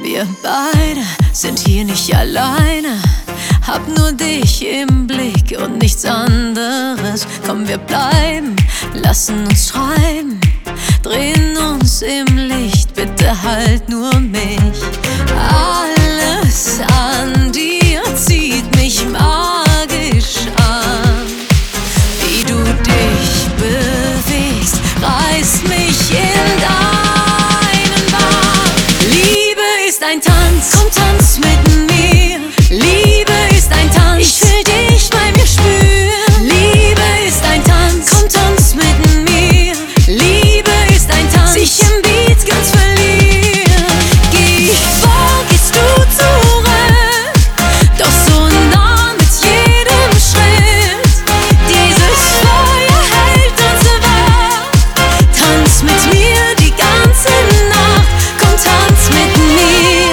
Wir beide sind hier nicht alleine. Hab nur dich im Blick und nichts anderes. Komm, wir bleiben, lassen uns treiben, drehen uns im Licht, bitte halt nur mich. Alles an dir zieht mich magisch an. Wie du dich bewegst, reißt mich in deinen Bann. Liebe ist ein Tanz, komm, tanz mit mir. Liebe ist ein Tanz, ich will dich bei mir spüren. Liebe ist ein Tanz, komm, tanz mit mir. Liebe ist ein Tanz, sich im Beat ganz verlieren. Geh ich vor, gehst du zurück, doch so nah mit jedem Schritt. Dieses Feuer hält uns wach. Tanz mit mir die ganze Nacht, komm, tanz mit mir.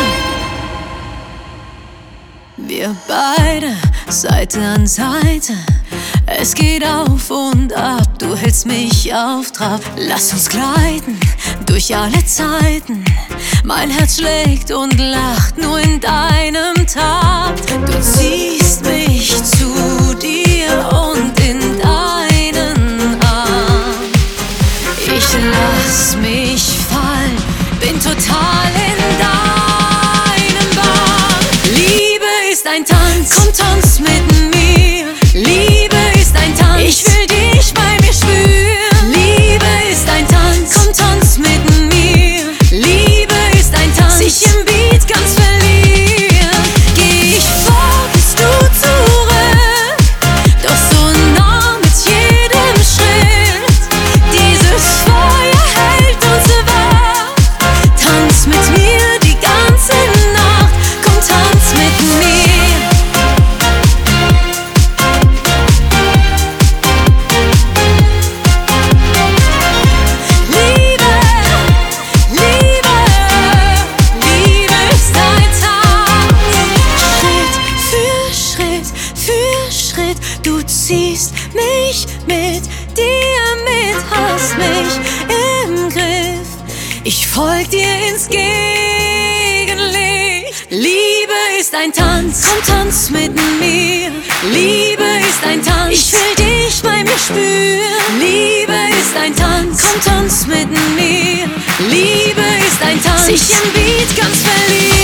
Wir beide, Seite an Seite, es geht auf und ab, du hältst mich auf Trab. Lass uns gleiten durch alle Zeiten, mein Herz schlägt und lacht nur in deinem Takt. Du ziehst mich zu dir und in deinen Arm. Ich lass mich fallen, bin total in deinem Bann. Liebe ist ein Tanz, komm, tanz mit mir. Liebe ist ein Tanz, ich will dich bei mir spüren. Liebe ist ein Tanz, komm, tanz mit mir. Liebe ist ein Tanz, sich im Beat ganz verlieren. Geh ich vor, gehst du zurück, doch so nah mit jedem Schritt. Dieses Feuer hält uns wach. Tanz mit mir die ganze Nacht, komm, tanz mit mir. Du ziehst mich mit dir mit, hast mich im Griff. Ich folg dir ins Gegenlicht. Liebe ist ein Tanz, komm, tanz mit mir. Liebe ist ein Tanz, ich will dich bei mir spüren. Liebe ist ein Tanz, komm, tanz mit mir. Liebe ist ein Tanz, sich im Beat ganz verlieren.